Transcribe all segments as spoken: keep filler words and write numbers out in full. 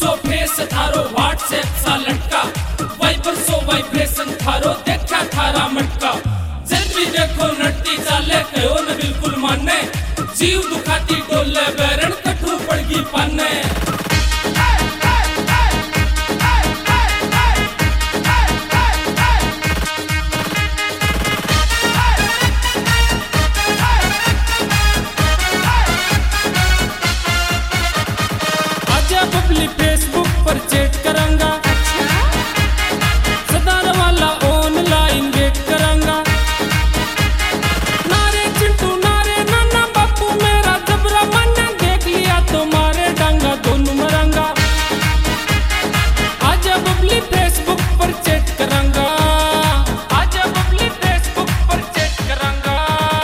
सो face थारो WhatsApp सा लटका, वाइबर सो वाइब्रेशन थारो देखा थारा मटका। जब भी देखो नट्टी चाले कहो न बिल्कुल माने, जीव दुखाती डोले बैरण कठू पड़गी पाने। बबली फेसबुक पर चैट करूंगा, सदार वाला ऑनलाइन वेट करूंगा। नारे चिंटू नारे नाना बापू मेरा जबरा मन्ना, देख लिया तो मारे डांगा दोनों मरंगा। आजा बबली फेसबुक पर चैट करूंगा, आजा बबली फेसबुक पर चैट करूंगा।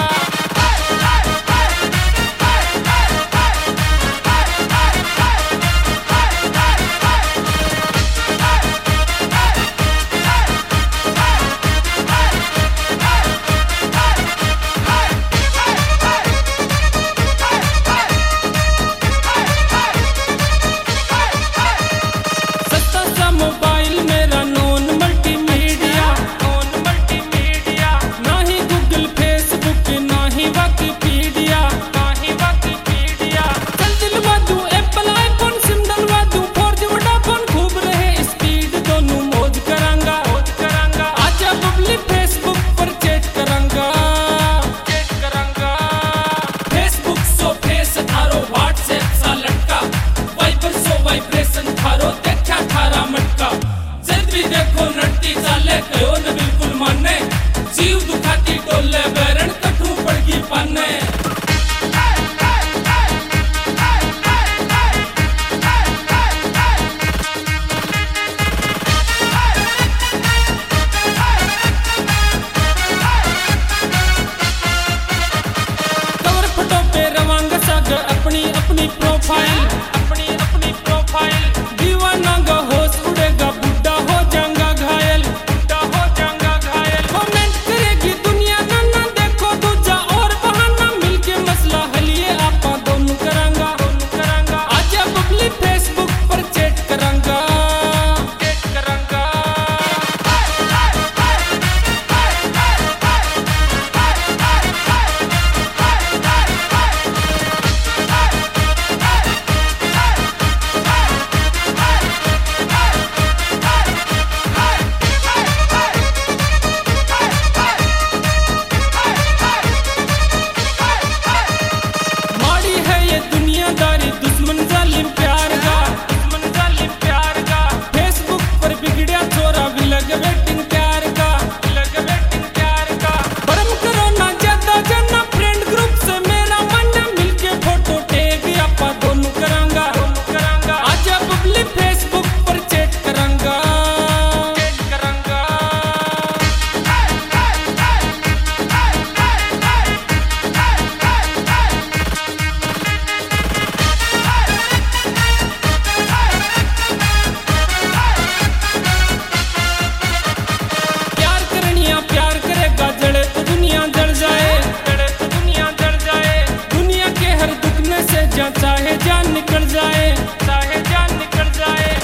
मोबाइल मेरा नॉन मल्टीमीडिया, नॉन मल्टीमीडिया, ना ही गूगल फेसबुक ना ही विकिपीडिया, ना ही विकिपीडिया। चल दिलवा दूं एप्पल आईफोन, सिम डलवा दूं फोर जी वोडाफोन, खूब रहे स्पीड दोनों मौज करांगा, मौज करांगा। आजा बबली फेसबुक पर चैट करांगा, चैट करांगा। फेसबुक सो फेस थारो व्हाट्सएप सा लटका, वाइबर सो वाइब्रेशन थारो देखा थारा मटका। जब भी देखो नट्टी चाले कहो न बिल्कुल माने, जीव दुखाती डोले बैरण कठू पड़गी पाने। कवर फोटो पे रवांग साग अपनी अपनी प्रोफाइल, अपनी अपनी प्रोफाइल। दीवाना गा होश उड़ेगा, बुढ़ा हो जाऊंगा घायल, बुढ़ा हो जाऊंगा घायल। कमेंट करेगी दुनिया नाना, देखो दूजा और बहाना, मिलके मसला हलिए आपा दोनों करांगा, दोनों करांगा। आजा बबली फेसबुक पर चैट करांगा, चैट करांगा। माड़ी है ये दुनियादारी, दुश्मन जालिम प्यार का, दुश्मन जालिम प्यार का। फेसबुक पर बिगड़िया छोरा भी लग वेटिंग प्यार का, लग वेटिंग प्यार का। भरम करो ना ज्यादा जाना, फ्रेंड ग्रुप से मेरा मानना, मिलके फोटो टैग आपा दोनों करांगा, दोनों करांगा। आजा बबली फेसबुक पर चैट करांगा, चैट करांगा। प्यार करनिया प्यार करेगा, जड़े तो दुनिया जड़ जाए, जड़े तो दुनिया जड़ जाए। दुनिया के हर दुख में से जा चाहे जान निकल जाए, चाहे जान निकल जाए।